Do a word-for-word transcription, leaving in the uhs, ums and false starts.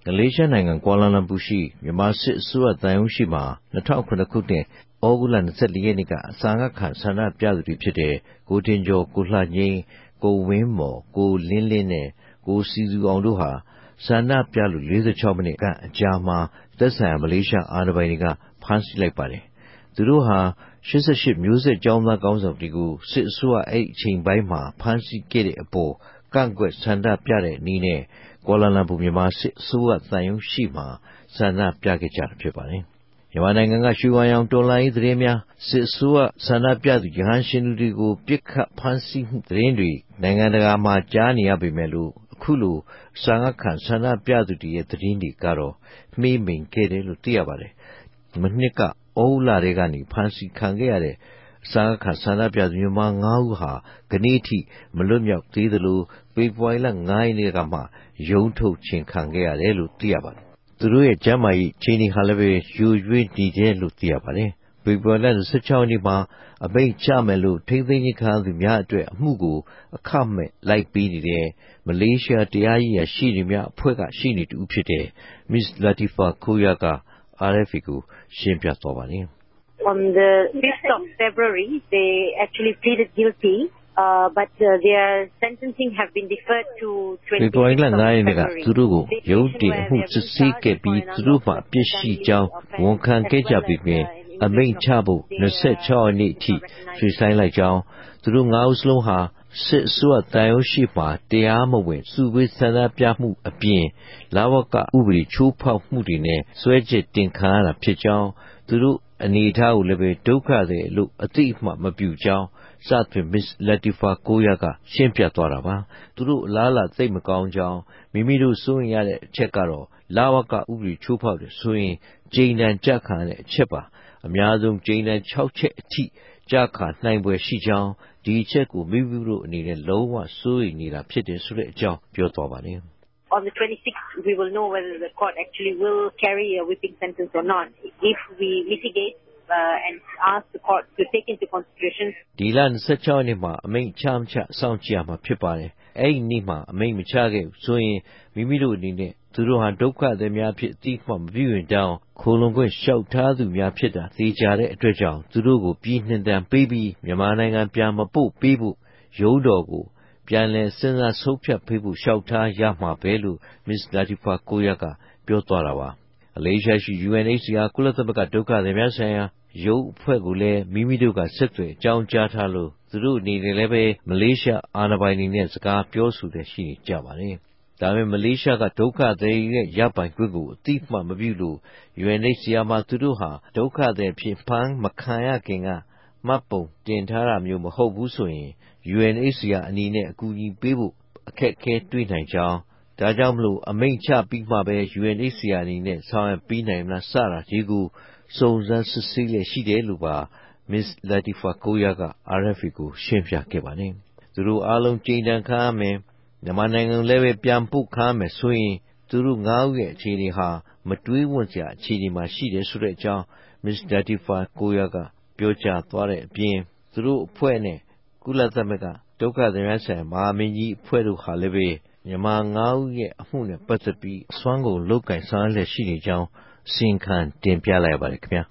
Malaysia နိုင်ငံကွာလာလမ်ပူရှိမြန်မာစစ်အစိုးရသံရုံးရှိမှာ၂၀၀၇ခုနှစ်ဩဂုတ်လ၂၄ရက်နေ့ကအစာငတ်ခံဆန္ဒပြသူတွေဖြစ်တဲ့ကိုတင်ကျော်ကိုလှငိမ့်ကိုဝင်းမော်ကိုလင်းလင်းနဲ့ကိုစီစုအောင်တို့ဟာဆန္ဒပြလူ၄၆မိနစ်ခန့်အကြာမှာသက်ဆိုင်ရာမလေးရှားအာဏာပိုင်တွေကဖမ်းဆီးလိုက်ပါတယ်သူတို့ဟာ၈၈မျိုးဆက်ကျောင်းသားကောင်းဆောင်တွေကိုစစ်အစိုးရအဲ့အချိန်ပိုင်းမှာဖမ်းဆီးခဲ့တဲ့အပေါ်ကန့်ကွက်ဆန္ဒပြတဲ့အနေနဲ့ကွာလာလမ်ပူမြန်မာစစ်အစိုးရသံရုံးရှိမှာဆန္ဒပြခဲ့ကြတာဖြစ်ပါတယ်မြန်မာနိုင်ငံကရွှေဝါရောင်တော်လှန်ရေးသတင်းများစစ်အစိုးရဆန္ဒပြသူရဟန်းရှင်လူတွေကိုပြစ်ခတ်ဖမ်းဆီးမှုသတင်းတွေနိုင်ငံတကာမှာကြားနေရပေမဲ့လို့အခုလိုအစာငတ်ခံဆန္ဒပြသူတွေရဲ့သတင်းတွေကတော့မှေးမှိန်ခဲ့တယ်လို့သိရပါတယ်မနှစ်ကဩဂုတ်လထဲကနေဖမ်းဆီးခံခဲ့ရတဲ့အစာငတ်ခံဆန္ဒပြသူမြန်မာ၅ဦးဟာကနေ့ထိမလွတ်မြောက်သေးသလိုဖေဖော်ဝါရီလ၅ရက်နေ့ကမှရုံးထုတ်ခြင်းခံခဲ့ရတယ်လို့သိရပါတယ်သူတို့ရဲ့ကျန်းမာရေးအခြေအနေဟာလည်းပဲယိုယွင်းနေတယ်လို့သိရပါတယ်ဖေဖော်ဝါရီလ၂၆ရက်နေ့မှာအမိန့်ချမယ်လို့ထိန်းသိမ်းခြင်းခံရသူများအတွက်အမှုကိုအခမဲ့လိုက်ပေးနေတဲ့မလေးရှားတရားရေးရာရှေ့နေများအဖွဲ့ကရှေ့နေတူဖြစ်တဲ့ Miss Latifah Koya က R F A ကိုရှင်းပြသွားပါတယ် On the fifth of February they actually pleaded guilty Uh, but uh, their sentencing have been deferred to twenty-sixth of February. ကသူတို့ကိုရုံးတင်မှုစစ်ဆေးခဲ့ပြီးသူတို့မှအပြစ်ရှိကြောင်းဝန်ခံခဲ့ကြပြီးပြင်အမိန့်ချဖို့၂၆ရက်နေ့အထိရွှေ့ဆိုင်းလိုက်ကြောင်းသူတို့၅ဦးစလုံးဟာစစ်အစိုးရတန်ရုံးရှိမှတရားမဝင်စုဝေးဆန္ဒပြမှုအပြင်လာဝကဥပဒေချိုးဖောက်မှုတွေနဲ့စွဲချက်တင်ခံရတာဖြစ်ကြောင်းသူတို့အနေအထားကိုလည်းပဲဒုက္ခတွေလို့အသိအမှတ်မပြုကြောင်းစသဖြင့် Miss Latifah Koya ကရှင်းပြသွားတာပါသူတို့အလားအလာသိမကောင်းကြောင်းမိမိတို့စိုးရင်ရတဲ့အချက်ကတော့လာဝကဥပဒေချိုးဖောက်တယ်ဆိုရင်ကြိမ်တန်ကြခံရတဲ့အချက်ပါအများဆုံးကြိမ်တန်၆ချက်အထိကြခံနိုင်ပွဲရှိကြောင်းဒီအချက်ကိုမိမိတို့အနေနဲ့လုံးဝစိုးရိမ်နေတာဖြစ်တယ်ဆိုတဲ့အကြောင်းပြောသွားပါတယ် On the twenty-sixth, we will know whether the court actually will carry a whipping sentence or not. If we mitigate uh, and ask the court to take into consideration. ဒီလ၂၆ရက်နေ့မှာအမိန့်ချမချစောင့်ကြည့်ရမှာဖြစ်ပါတယ်။အဲ့ဒီနေ့မှာအမိန့်မချခဲ့ဘူးဆိုရင်မိမိတို့အနေနဲ့သူတို့ဟာဒုက္ခသည်များဖြစ်အတိအမှမပြုရင်တောင်းခိုလုံခွင့်လျှောက်ထားသူများဖြစ်တာသိကြတဲ့အတွက်ကြောင့်သူတို့ကိုပြည်နှင်တန်ပေးပြီးမြန်မာနိုင်ငံပြန်မပို့ပေးဖို့ရုံးတော်ကိုပြန်လည်စဉ်းစားဆုံးဖြတ်ပေးဖို့လျှောက်ထားရမှာပဲလို့ Miss Latifah Koya ကပြောသွားတာပါ။အလေးရှားရှိ U N H C R ကုလသမဂ္ဂဒုက္ခသည်များဆိုင်ရာရုံးအဖွဲ့ကိုလည်းမိမိတို့ကဆက်သွယ်အကြောင်းကြားထားလို့သူတို့အနေနဲ့လည်းပဲမလေးရှားအာဏာပိုင်တွေနဲ့စကားပြောဆိုတဲ့ရှိနေကြပါတယ်။ဒါပေမဲ့မလေးရှားကဒုက္ခသည်ရဲ့ရပိုင်ခွင့်ကိုအတိအမှတ်မပြုလို့ U N H C R မှာသူတို့ဟာဒုက္ခသည်ဖြစ်ဖမ်းမခံရခင်ကမှတ်ပုံတင်ထားတာမျိုးမဟုတ်ဘူးဆိုရင် U N H C R အနေနဲ့အကူအညီပေးဖို့အခက်အခဲတွေ့နိုင်ကြောင်းဒါကြောင့်မလို့အမိန့်ချပြီးမှပဲ U N H C R အနေနဲ့ဆောင်ရွက်ပေးနိုင်မလားစတာဒီကိုစုံစမ်းစစ်ဆေးလျက်ရှိတယ်လို့ပါ Miss Latifah Koya က R F A ကိုရှင်းပြခဲ့ပါတယ်။သူတို့အားလုံးကြိမ်တန်ခံရမယ်မြန်မာနိုင်ငံလည်းပဲပြန်ပို့ခံရမယ်ဆိုရင်သူတို့၅ဦးရဲ့အခြေအနေဟာမတွေးဝံ့စရာအခြေအနေမှာရှိတယ်ဆိုတဲ့အကြောင်း Miss Latifah Koya ကပြောကြားသွားတဲ့အပြင်သူတို့အဖွဲ့နဲ့ကုလသမဂ္ဂဒုက္ခသည်များဆိုင်ရာမဟာမင်းကြီးအဖွဲ့တို့ဟာလည်းပဲမြန်မာ၅ဦးရဲ့အမှုနဲ့ပတ်သက်ပြီးအစွမ်းကုန်လုပ်ကင်ဆောင်ရွက်လျက်ရှိနေကြောင်းအစီရင်ခံတင်ပြလိုက်ရပါတယ်ခင်ဗျာ